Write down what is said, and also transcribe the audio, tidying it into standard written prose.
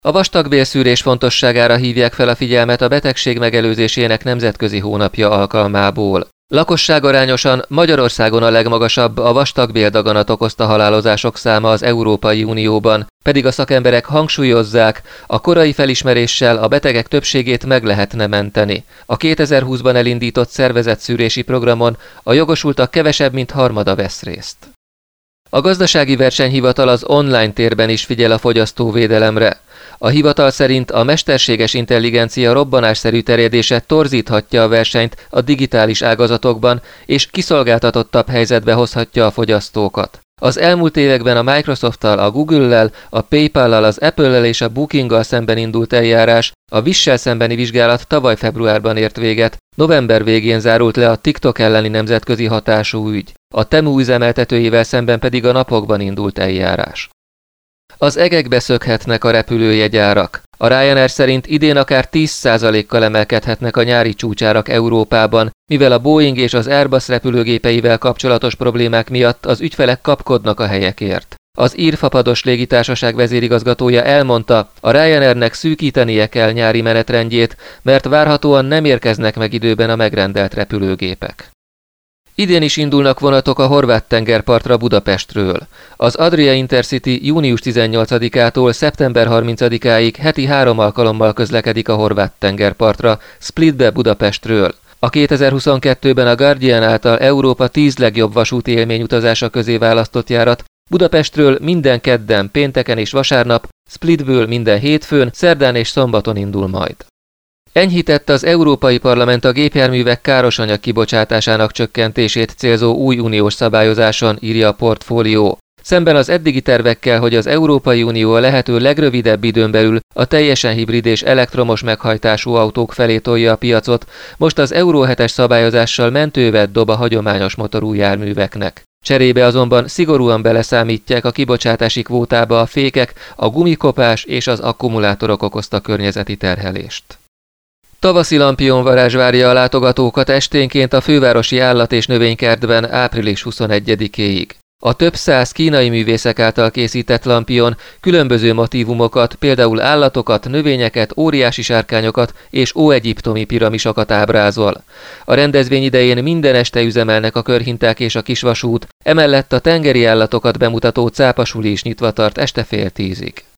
A vastagbélszűrés fontosságára hívják fel a figyelmet a betegség megelőzésének nemzetközi hónapja alkalmából. Lakosságarányosan Magyarországon a legmagasabb a vastagbéldaganat okozta halálozások száma az Európai Unióban, pedig a szakemberek hangsúlyozzák, a korai felismeréssel a betegek többségét meg lehetne menteni. A 2020-ban elindított szervezett szűrési programon a jogosultak kevesebb, mint harmada vesz részt. A Gazdasági Versenyhivatal az online térben is figyel a fogyasztóvédelemre. A hivatal szerint a mesterséges intelligencia robbanásszerű terjedése torzíthatja a versenyt a digitális ágazatokban, és kiszolgáltatottabb helyzetbe hozhatja a fogyasztókat. Az elmúlt években a Microsofttal, a Google-lel, a PayPal-lal, az Apple-lel és a Booking-gal szemben indult eljárás, a Wish-sel szembeni vizsgálat tavaly februárban ért véget, november végén zárult le a TikTok elleni nemzetközi hatású ügy. A Temu üzemeltetőjével szemben pedig a napokban indult eljárás. Az egekbe szökhetnek a repülőjegyárak. A Ryanair szerint idén akár 10%-kal emelkedhetnek a nyári csúcsárak Európában, mivel a Boeing és az Airbus repülőgépeivel kapcsolatos problémák miatt az ügyfelek kapkodnak a helyekért. Az ír fapados légitársaság vezérigazgatója elmondta, a Ryanairnek szűkítenie kell nyári menetrendjét, mert várhatóan nem érkeznek meg időben a megrendelt repülőgépek. Idén is indulnak vonatok a horvát tengerpartra Budapestről. Az Adria Intercity június 18-ától szeptember 30-áig heti 3 alkalommal közlekedik a horvát tengerpartra, Splitbe Budapestről. A 2022-ben a Guardian által Európa 10 legjobb vasúti élményutazása közé választott járat Budapestről minden kedden, pénteken és vasárnap, Splitből minden hétfőn, szerdán és szombaton indul majd. Enyhítette az Európai Parlament a gépjárművek károsanyag kibocsátásának csökkentését célzó új uniós szabályozáson, írja a Portfólió. Szemben az eddigi tervekkel, hogy az Európai Unió a lehető legrövidebb időn belül a teljesen hibrid és elektromos meghajtású autók felé tolja a piacot, most az Euró 7-es szabályozással mentővet dob a hagyományos motorú járműveknek. Cserébe azonban szigorúan beleszámítják a kibocsátási kvótába a fékek, a gumikopás és az akkumulátorok okozta környezeti terhelést. Tavaszi lampionvarázs várja a látogatókat esténként a fővárosi állat- és növénykertben április 21-éig. A több száz kínai művészek által készített lampion különböző motívumokat, például állatokat, növényeket, óriási sárkányokat és óegyiptomi piramisokat ábrázol. A rendezvény idején minden este üzemelnek a körhinták és a kisvasút, emellett a tengeri állatokat bemutató cápasuli is nyitva tart este fél 10-ig.